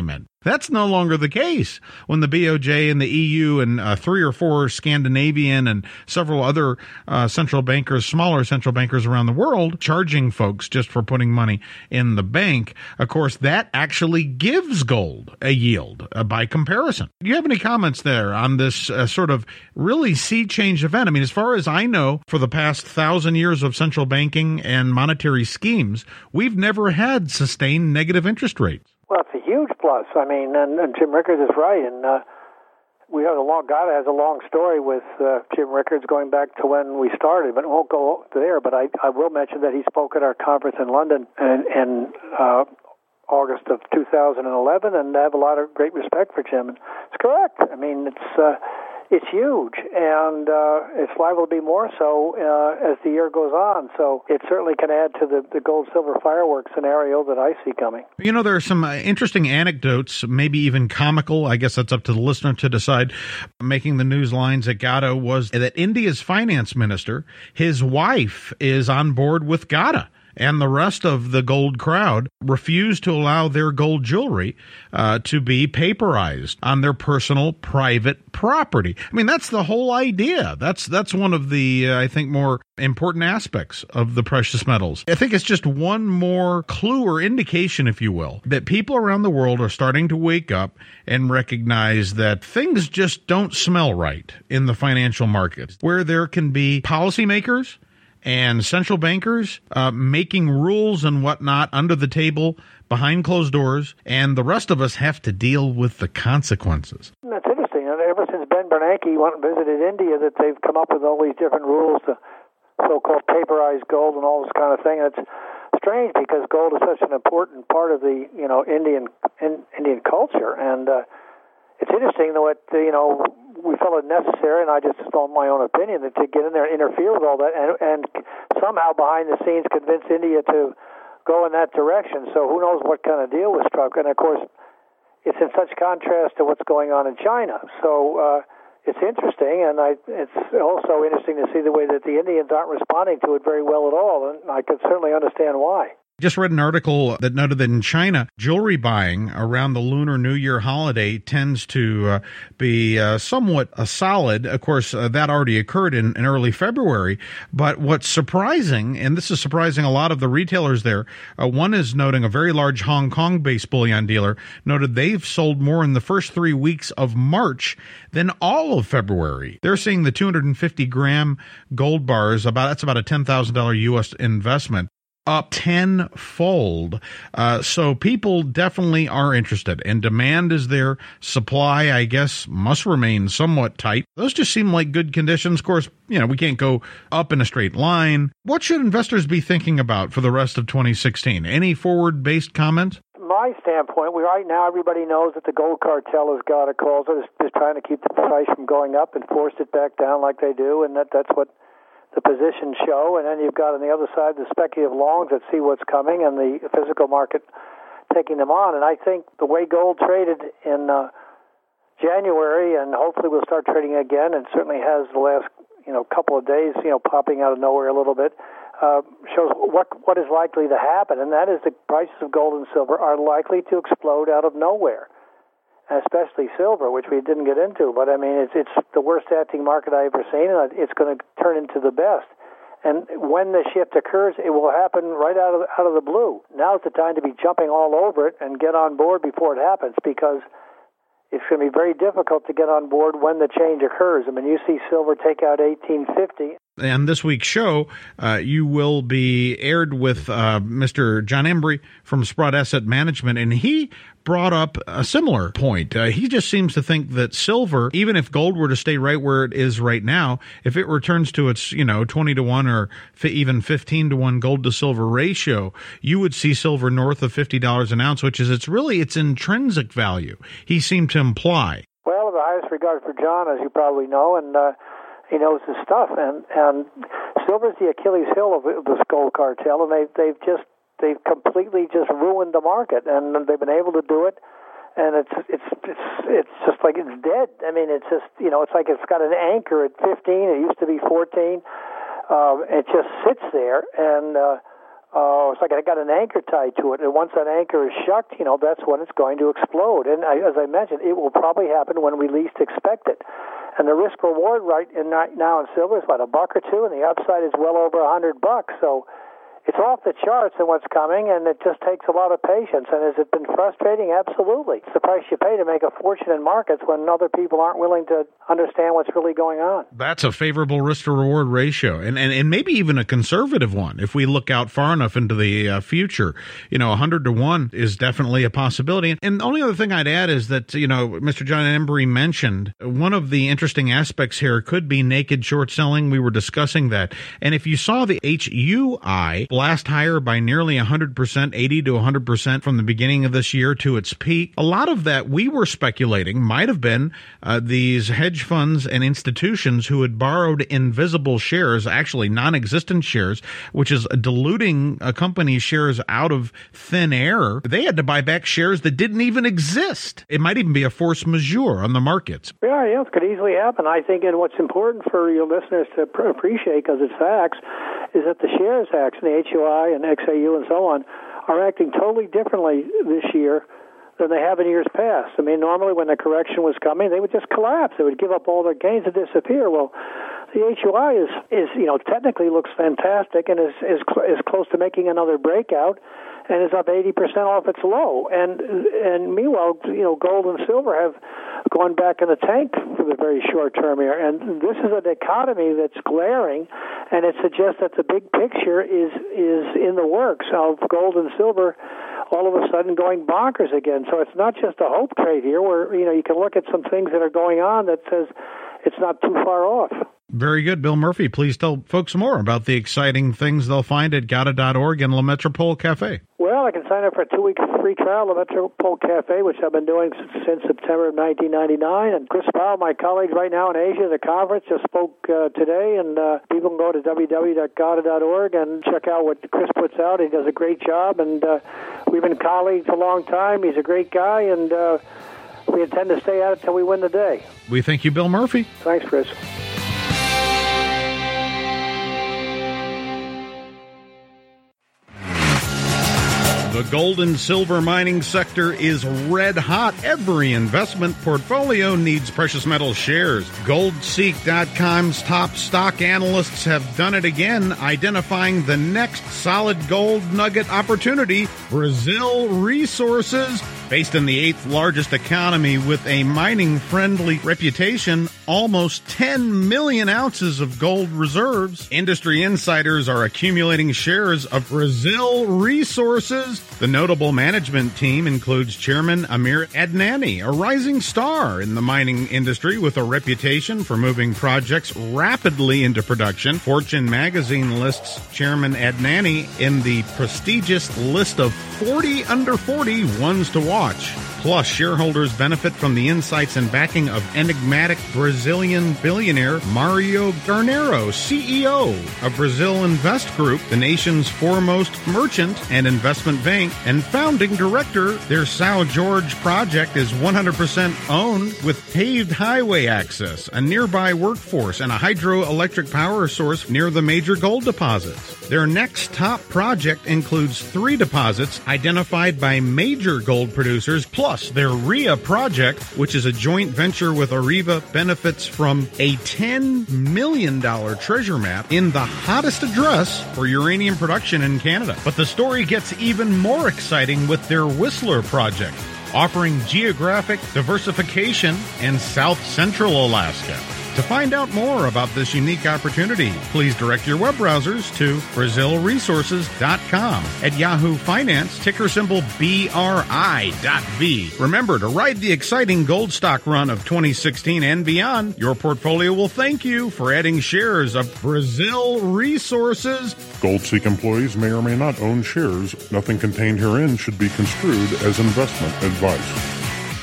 That's no longer the case when the B O J and the E U and uh, three or four Scandinavian and several other uh, central bankers, smaller central bankers around the world, charging folks just for putting money in the bank. Of course, that actually gives gold a yield uh, by comparison. Do you have any comments there on this uh, sort of really sea change event? I mean, as far as I know, for the past thousand years of central banking and monetary schemes, we've never had sustained negative interest rates. Well, it's a huge plus. I mean, and, and Jim Rickards is right. And uh, we have a long, God has a long story with uh, Jim Rickards going back to when we started, but it won't go there. But I, I will mention that he spoke at our conference in London in, in uh, August of two thousand eleven, and I have a lot of great respect for Jim. And it's correct. I mean, it's uh, it's huge, and uh, it's liable to be more so uh, as the year goes on. So it certainly can add to the, the gold-silver fireworks scenario that I see coming. You know, there are some uh, interesting anecdotes, maybe even comical. I guess that's up to the listener to decide. Making the news lines at Gada was that India's finance minister, his wife, is on board with Gada. And the rest of the gold crowd refused to allow their gold jewelry uh, to be paperized on their personal private property. I mean, that's the whole idea. That's that's one of the, uh, I think, more important aspects of the precious metals. I think it's just one more clue or indication, if you will, that people around the world are starting to wake up and recognize that things just don't smell right in the financial markets, where there can be policymakers and central bankers uh, making rules and whatnot under the table, behind closed doors, and the rest of us have to deal with the consequences. That's interesting. And ever since Ben Bernanke went and visited India, that they've come up with all these different rules to so-called paperized gold and all this kind of thing. And it's strange because gold is such an important part of the you know Indian in, Indian culture, and uh, it's interesting that you know. we felt it necessary, and I just on my own opinion, that to get in there and interfere with all that, and, and somehow behind the scenes convince India to go in that direction. So who knows what kind of deal was struck? And of course, it's in such contrast to what's going on in China. So uh, it's interesting, and I, it's also interesting to see the way that the Indians aren't responding to it very well at all, and I could certainly understand why. Just read an article that noted that in China, jewelry buying around the Lunar New Year holiday tends to uh, be uh, somewhat uh, solid. Of course, uh, that already occurred in, in early February. But what's surprising, and this is surprising a lot of the retailers there, uh, one is noting a very large Hong Kong-based bullion dealer noted they've sold more in the first three weeks of March than all of February. They're seeing the two hundred fifty gram gold bars, about that's about a ten thousand dollars U S investment, up tenfold. Uh, so people definitely are interested, and demand is there. Supply, I guess, must remain somewhat tight. Those just seem like good conditions. Of course, you know, we can't go up in a straight line. What should investors be thinking about for the rest of twenty sixteen? Any forward-based comments? My standpoint, we right now everybody knows that the gold cartel has got a call, so is trying to keep the price from going up and forced it back down like they do, and that that's what the positions show. And then you've got on the other side the speculative longs that see what's coming and the physical market taking them on. And I think the way gold traded in uh, January, and hopefully we'll start trading again, and certainly has the last you know couple of days, you know, popping out of nowhere a little bit, uh, shows what what is likely to happen, and that is the prices of gold and silver are likely to explode out of nowhere, especially silver, which we didn't get into. But I mean, it's it's the worst acting market I've ever seen, and it's going to turn into the best. And when the shift occurs, it will happen right out of out of the blue. Now's the time to be jumping all over it and get on board before it happens, because it's going to be very difficult to get on board when the change occurs. I mean, you see silver take out eighteen fifty. On this week's show, uh, you will be aired with uh, Mister John Embry from Sprott Asset Management, and he brought up a similar point. Uh, he just seems to think that silver, even if gold were to stay right where it is right now, if it returns to its, you know, twenty to one or f- even fifteen to one gold to silver ratio, you would see silver north of fifty dollars an ounce, which is its really its intrinsic value, he seemed to imply. Well, the highest regard for John, as you probably know, and uh, he knows his stuff, and, and silver's the Achilles heel of this gold cartel, and they've, they've just They've completely just ruined the market, and they've been able to do it. And it's it's it's it's just like it's dead. I mean, it's just you know, it's like it's got an anchor at fifteen. It used to be fourteen. Um, it just sits there, and uh, uh, it's like I got an anchor tied to it, and once that anchor is shucked, you know, that's when it's going to explode. And I, as I mentioned, it will probably happen when we least expect it. And the risk reward right in now in silver is about a buck or two, and the upside is well over a hundred bucks. So it's off the charts in what's coming, and it just takes a lot of patience. And has it been frustrating? Absolutely. It's the price you pay to make a fortune in markets when other people aren't willing to understand what's really going on. That's a favorable risk-to-reward ratio, and, and and maybe even a conservative one if we look out far enough into the uh, future. You know, one hundred to one is definitely a possibility. And the only other thing I'd add is that, you know, Mister John Embry mentioned one of the interesting aspects here could be naked short selling. We were discussing that. And if you saw the H U I blast higher by nearly one hundred percent, eighty to one hundred percent from the beginning of this year to its peak, a lot of that we were speculating might have been uh, these hedge funds and institutions who had borrowed invisible shares, actually non-existent shares, which is diluting a company's shares out of thin air. They had to buy back shares that didn't even exist. It might even be a force majeure on the markets. Yeah, yeah, it could easily happen. I think, and what's important for your listeners to appreciate, because it's facts, is that the shares acts in the H U I and X A U and so on are acting totally differently this year than they have in years past. I mean, normally when the correction was coming, they would just collapse. They would give up all their gains and disappear. Well, the H U I is, is you know, technically looks fantastic and is is, cl- is close to making another breakout and is up eighty percent off its low. And and meanwhile, you know, gold and silver have gone back in the tank for the very short term here. And this is a dichotomy that's glaring, and it suggests that the big picture is is in the works of gold and silver all of a sudden going bonkers again. So it's not just a hope trade here where, you know, you can look at some things that are going on that says it's not too far off. Very good. Bill Murphy, please tell folks more about the exciting things they'll find at Gata dot org and La Metropole Cafe. Well, I can sign up for a two-week free trial of La Metropole Cafe, which I've been doing since September of nineteen ninety-nine. And Chris Powell, my colleague right now in Asia, the conference, just spoke uh, today. And uh, people can go to w w w dot gata dot org and check out what Chris puts out. He does a great job. And uh, we've been colleagues a long time. He's a great guy. And uh, we intend to stay at it till we win the day. We thank you, Bill Murphy. Thanks, Chris. The gold and silver mining sector is red hot. Every investment portfolio needs precious metal shares. gold seek dot com's top stock analysts have done it again, identifying the next solid gold nugget opportunity, Brazil Resources. Based in the eighth largest economy with a mining-friendly reputation, almost ten million ounces of gold reserves. Industry insiders are accumulating shares of Brazil Resources. The notable management team includes Chairman Amir Adnani, a rising star in the mining industry with a reputation for moving projects rapidly into production. Fortune magazine lists Chairman Adnani in the prestigious list of forty under forty ones to watch. Plus, shareholders benefit from the insights and backing of enigmatic Brazilian billionaire Mario Garnero, C E O of Brazil Invest Group, the nation's foremost merchant and investment bank, and founding director. Their São Jorge project is one hundred percent owned with paved highway access, a nearby workforce, and a hydroelectric power source near the major gold deposits. Their next top project includes three deposits identified by major gold producers, plus their R I A project, which is a joint venture with Areva, benefits from a ten million dollars treasure map in the hottest address for uranium production in Canada. But the story gets even more exciting with their Whistler project, offering geographic diversification in South Central Alaska. To find out more about this unique opportunity, please direct your web browsers to brazil resources dot com. At Yahoo Finance, ticker symbol B R I dot V. Remember to ride the exciting gold stock run of twenty sixteen and beyond. Your portfolio will thank you for adding shares of Brazil Resources. GoldSeek employees may or may not own shares. Nothing contained herein should be construed as investment advice.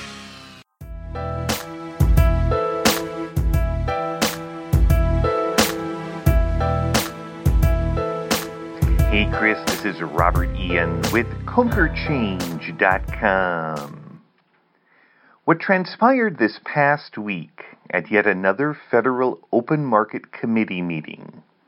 Hey Chris, this is Robert Ian with Conquer Change dot com. What transpired this past week at yet another Federal Open Market Committee meeting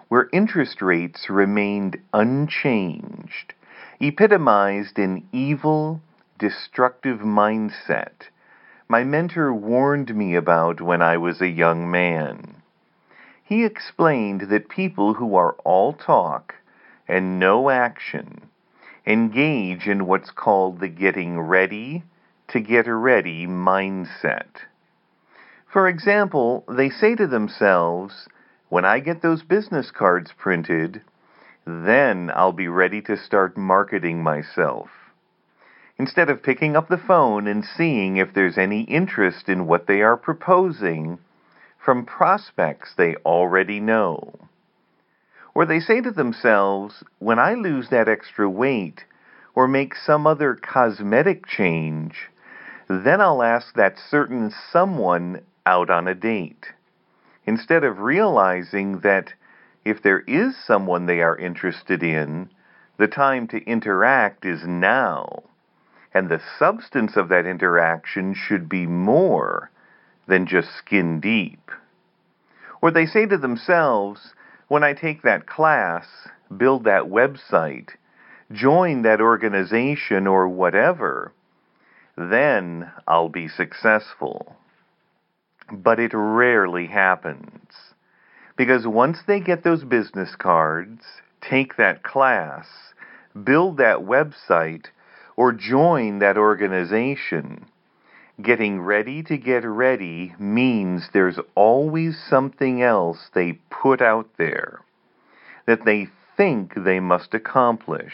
where interest rates remained unchanged, epitomized an evil, destructive mindset my mentor warned me about when I was a young man. He explained that people who are all talk and no action engage in what's called the getting ready to get ready mindset. For example, they say to themselves, when I get those business cards printed, then I'll be ready to start marketing myself. Instead of picking up the phone and seeing if there's any interest in what they are proposing from prospects they already know. Or they say to themselves, when I lose that extra weight or make some other cosmetic change, then I'll ask that certain someone out on a date. Instead of realizing that if there is someone they are interested in, the time to interact is now. And the substance of that interaction should be more than just skin deep. Or they say to themselves, when I take that class, build that website, join that organization or whatever, then I'll be successful. But it rarely happens. Because once they get those business cards, take that class, build that website, or join that organization, getting ready to get ready means there's always something else they put out there that they think they must accomplish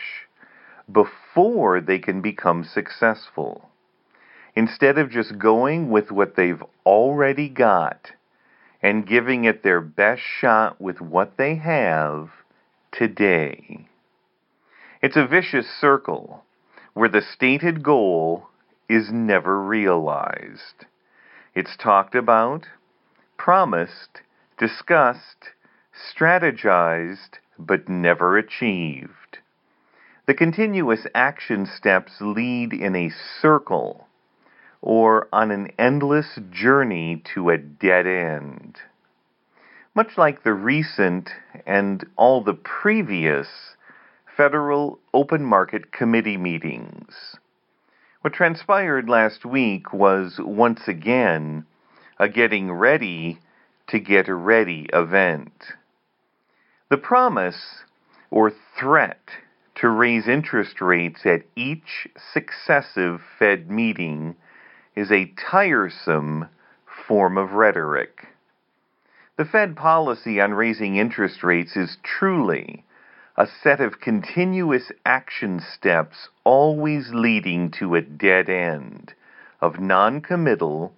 before they can become successful, instead of just going with what they've already got and giving it their best shot with what they have today. It's a vicious circle where the stated goal is never realized. It's talked about, promised, discussed, strategized, but never achieved. The continuous action steps lead in a circle or on an endless journey to a dead end. Much like the recent and all the previous Federal Open Market Committee meetings. What transpired last week was, once again, a getting ready to get ready event. The promise or threat to raise interest rates at each successive Fed meeting is a tiresome form of rhetoric. The Fed policy on raising interest rates is truly a set of continuous action steps always leading to a dead end of non-committal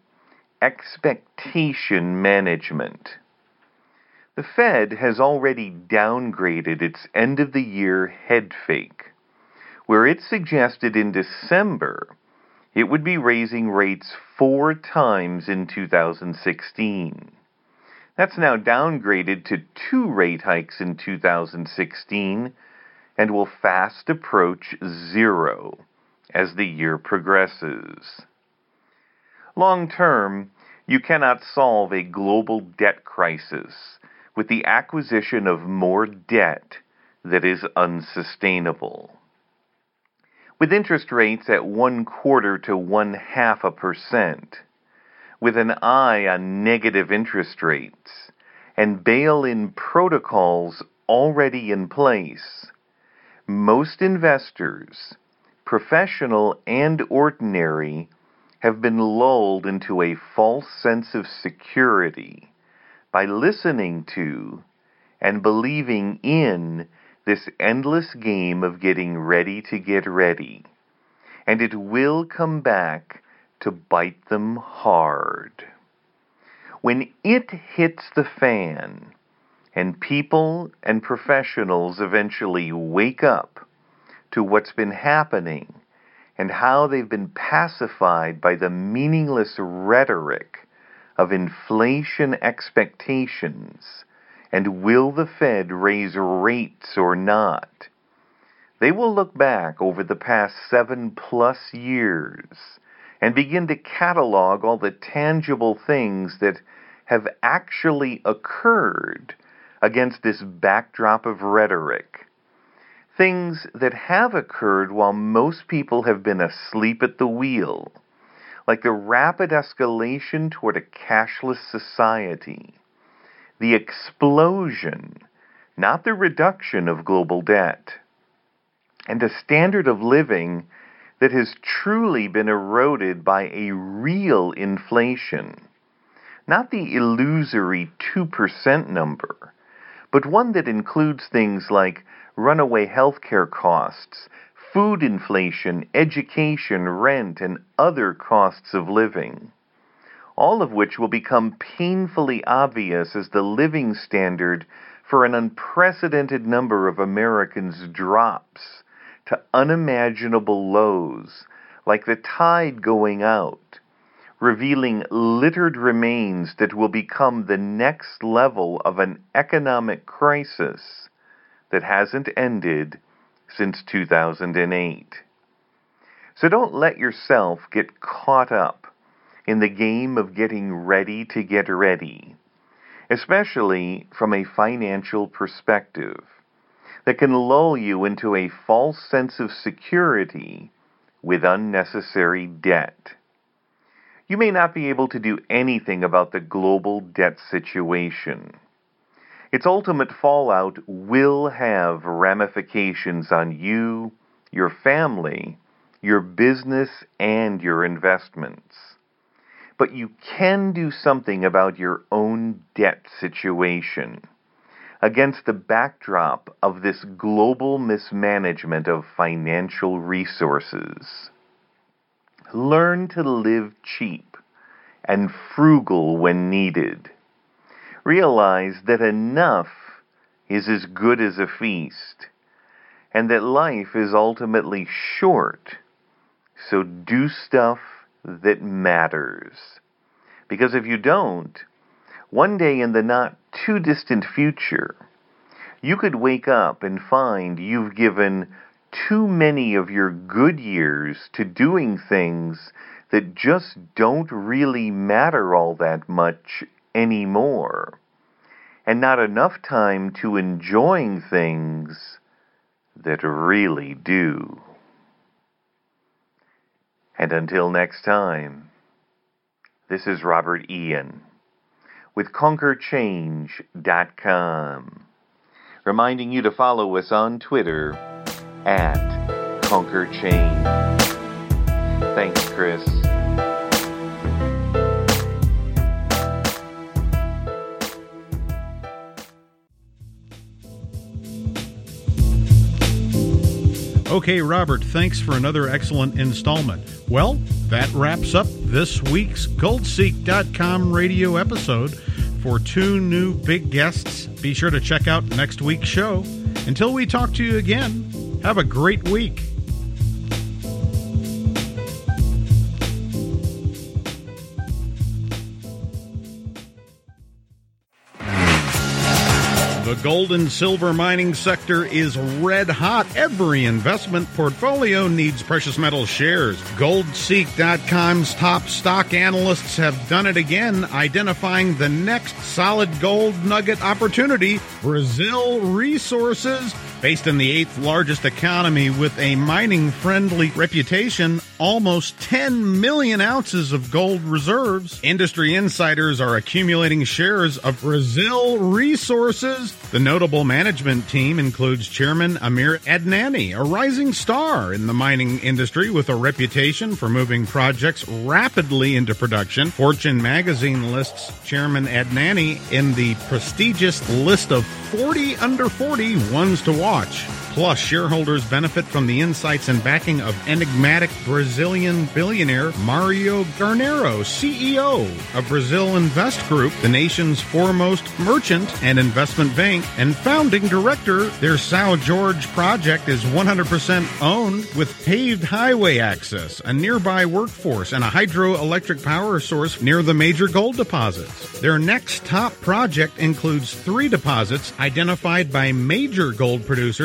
expectation management. The Fed has already downgraded its end-of-the-year head fake, where it suggested in December it would be raising rates four times in two thousand sixteen. That's now downgraded to two rate hikes in two thousand sixteen and will fast approach zero as the year progresses. Long term, you cannot solve a global debt crisis with the acquisition of more debt that is unsustainable. With interest rates at one quarter to one half a percent, with an eye on negative interest rates and bail-in protocols already in place, most investors, professional and ordinary, have been lulled into a false sense of security by listening to and believing in this endless game of getting ready to get ready. And it will come back to bite them hard. When it hits the fan, and people and professionals eventually wake up to what's been happening and how they've been pacified by the meaningless rhetoric of inflation expectations and will the Fed raise rates or not, they will look back over the past seven plus years and begin to catalog all the tangible things that have actually occurred against this backdrop of rhetoric. Things that have occurred while most people have been asleep at the wheel, like the rapid escalation toward a cashless society, the explosion, not the reduction of global debt, and a standard of living that has truly been eroded by a real inflation, not the illusory two percent number, but one that includes things like runaway healthcare costs, food inflation, education, rent, and other costs of living, all of which will become painfully obvious as the living standard for an unprecedented number of Americans drops to unimaginable lows, like the tide going out, revealing littered remains that will become the next level of an economic crisis that hasn't ended since two thousand eight. So don't let yourself get caught up in the game of getting ready to get ready, especially from a financial perspective, that can lull you into a false sense of security with unnecessary debt. You may not be able to do anything about the global debt situation. Its ultimate fallout will have ramifications on you, your family, your business, and your investments. But you can do something about your own debt situation against the backdrop of this global mismanagement of financial resources. Learn to live cheap and frugal when needed. Realize that enough is as good as a feast, and that life is ultimately short, so do stuff that matters. Because if you don't, one day in the not-too-distant future, you could wake up and find you've given too many of your good years to doing things that just don't really matter all that much anymore, and not enough time to enjoying things that really do. And until next time, this is Robert Ian with Conquer Change dot com, reminding you to follow us on Twitter at Conquer Change. Thanks, Chris. Okay, Robert, thanks for another excellent installment. Well, that wraps up this week's Gold Seek dot com radio episode. For two new big guests, be sure to check out next week's show. Until we talk to you again, have a great week. The gold and silver mining sector is red hot. Every investment portfolio needs precious metal shares. Gold Seek dot com's top stock analysts have done it again, identifying the next solid gold nugget opportunity, Brazil Resources. Based in the eighth largest economy with a mining-friendly reputation, almost ten million ounces of gold reserves. Industry insiders are accumulating shares of Brazil Resources. The notable management team includes Chairman Amir Adnani, a rising star in the mining industry with a reputation for moving projects rapidly into production. Fortune magazine lists Chairman Adnani in the prestigious list of forty under forty ones to watch. Plus, shareholders benefit from the insights and backing of enigmatic Brazilian billionaire Mario Garnero, C E O of Brazil Invest Group, the nation's foremost merchant and investment bank, and founding director. Their São Jorge project is one hundred percent owned with paved highway access, a nearby workforce, and a hydroelectric power source near the major gold deposits. Their next top project includes three deposits identified by major gold producers, plus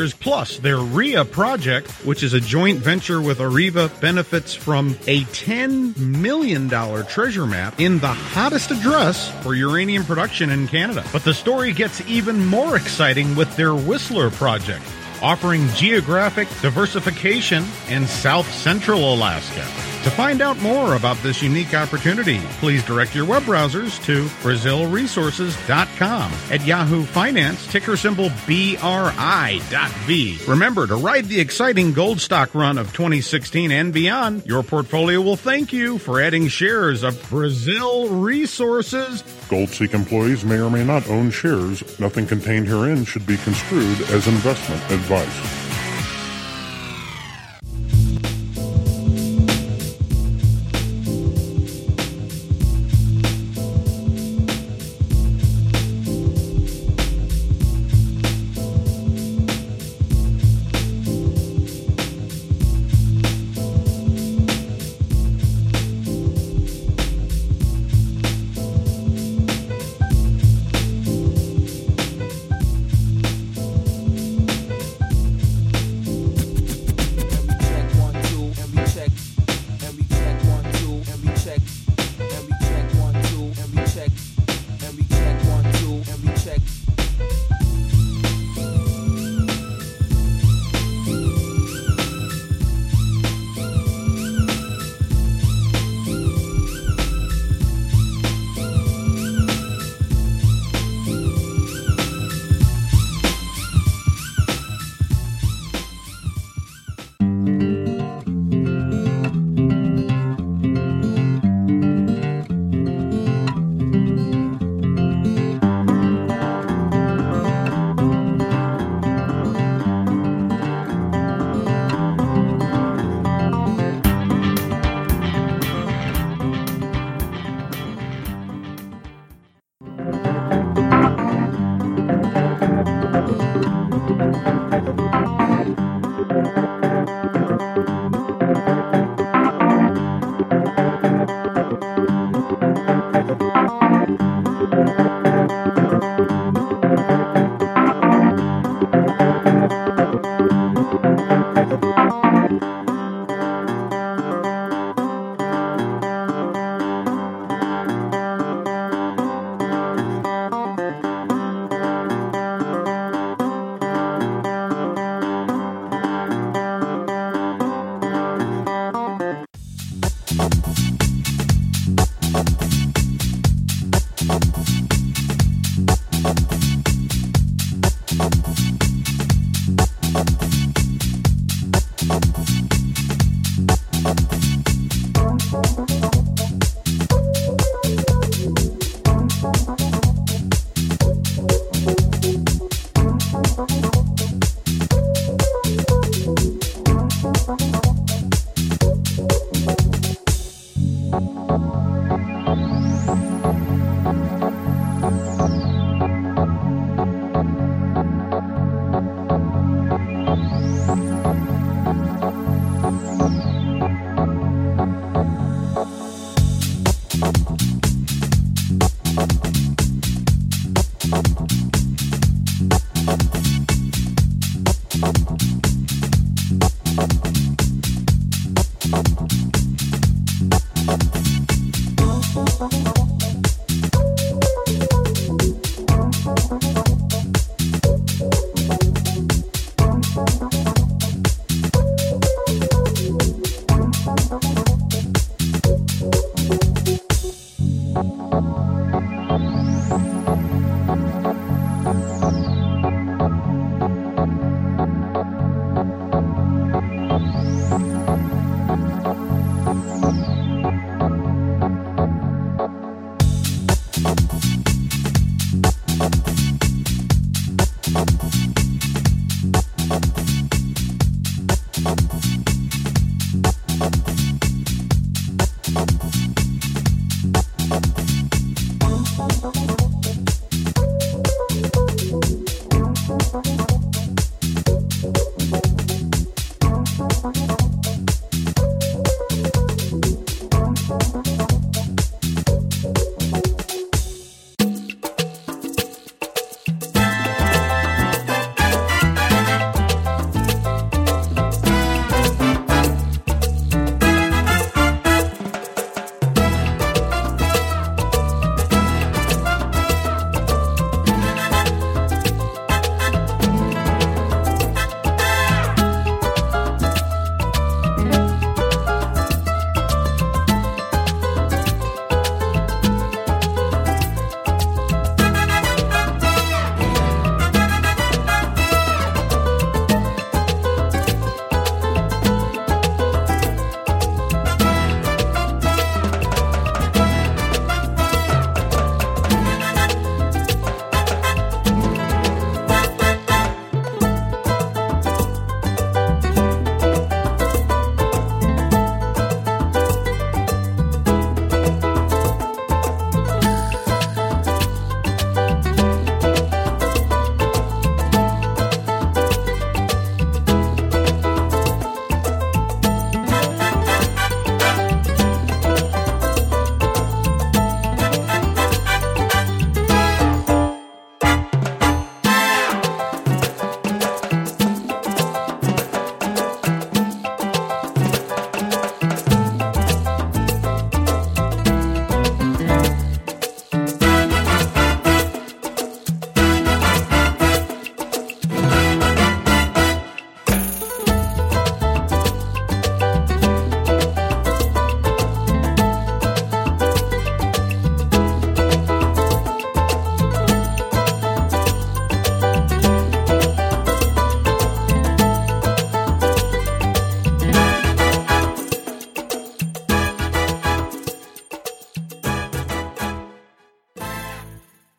Plus, their R I A project, which is a joint venture with Areva, benefits from a ten million dollars treasure map in the hottest address for uranium production in Canada. But the story gets even more exciting with their Whistler project, offering geographic diversification in South Central Alaska. To find out more about this unique opportunity, please direct your web browsers to brazil resources dot com. At Yahoo Finance, ticker symbol B R I dot V. Remember, to ride the exciting gold stock run of twenty sixteen and beyond, your portfolio will thank you for adding shares of Brazil Resources. GoldSeek employees may or may not own shares. Nothing contained herein should be construed as investment advice. Thank you.